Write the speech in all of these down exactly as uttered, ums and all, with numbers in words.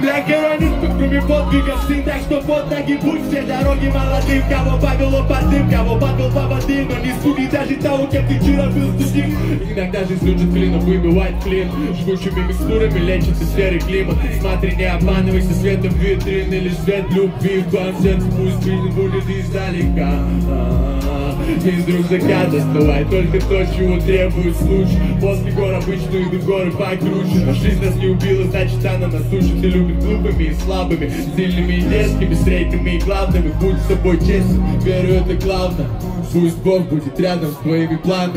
Земля гранит, кроме подвига сын, так что под ноги будь все дороги молодым. Кого повело под дым, кого подвел по воды, но не судит даже того, кем ты вчера был судим. Иногда жизнь лежит клином, выбивает клин, жгучими микстурами лечится серый климат. Смотри, не обманывайся светом витрины, лишь свет любви в твоем сердце пусть видно будет издалека. Из рюкзака доставай только то, чего требует случай. После гор обычно идут горы покруче, но жизнь нас не убила, значит она нас учит и любит глупыми и слабыми, сильными и дерзкими, средними и главными. Будь с собой честен, верю, это главное. Пусть Бог будет рядом с твоими планами.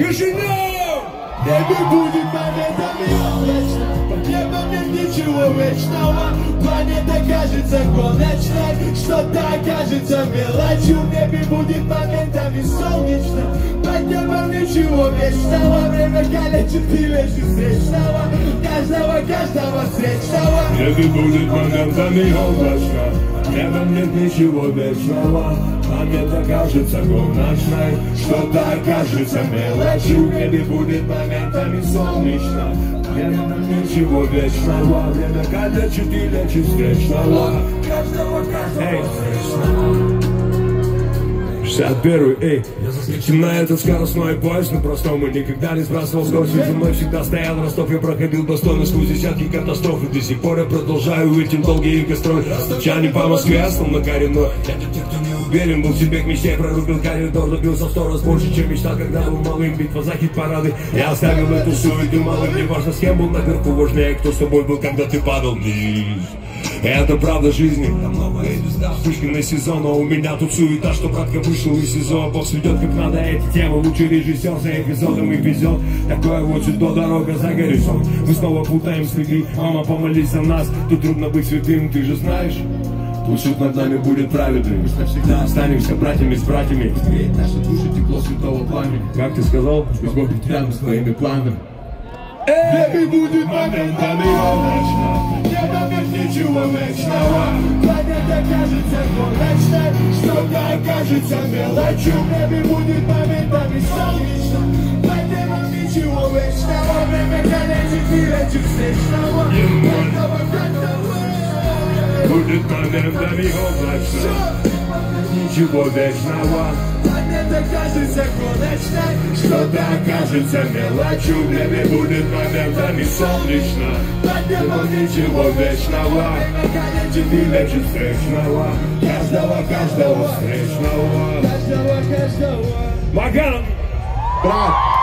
Небе будет моментами вечно, под небом нет ничего вечного. Планета кажется конечной, что-то окажется мелочью. В небе будет моментами солнечно, под небом ничего вечного. Время калечит и лечит встречного, каждого, каждого встречного. Небе будет моментами облачно, под небом нет ничего вечного. Планета кажется гоночной, что-то окажется мелочью. В небе будет моментами солнечно, небо ничего вечного. Время калечит и лечит встречного, каждого, каждого встречного. шестьдесят первый, эй, на этот скоростной поезд, но простому никогда не сбрасывал скорость. За мной всегда стоял Ростов, я проходил достойно сквозь десятки катастроф. И до сих пор я продолжаю идти долгие гастроли. Стучание по Москве, словно коренной. Это те, кто не уверен, был в себе к мечте, прорубил коридор, добился в сто раз больше, чем мечтал, когда был малым. Битва за хит-парады, я оставил эту суету малым. Не важно, с кем был наверху, важнее, кто с тобой был, когда ты падал вниз. Это правда жизни, вспышка на сезон, но у меня тут суета, что братка вышел из СИЗО. Бог сведет как надо эти темы, лучший режиссер за эпизодом и везет. Такое вот сюда дорога за горизонт. Мы снова путаем следы, мама, помолись за нас. Тут трудно быть святым, ты же знаешь. Твой суд над нами будет праведным. Мы навсегда останемся братьями с братьями. Греет наши души тепло святого пламени. Как ты сказал, пусть Бог будет рядом с твоими планами. Небе будет моментами облачно, небо нет ничего вечного. Планета кажется конечной, что-то окажется мелочью. В небе будет моментами солнечно, под небом ничего вечного. Время калечит и лечит встречного, каждого, каждого. Будет моментами облачно, ничего вечного. Планета кажется конечной, что-то окажется мелочью. В небе будет моментами солнечно, под небом ничего вечного. Время калечит и лечит встречного, каждого, каждого встречного, каждого, каждого. Маган! Брат!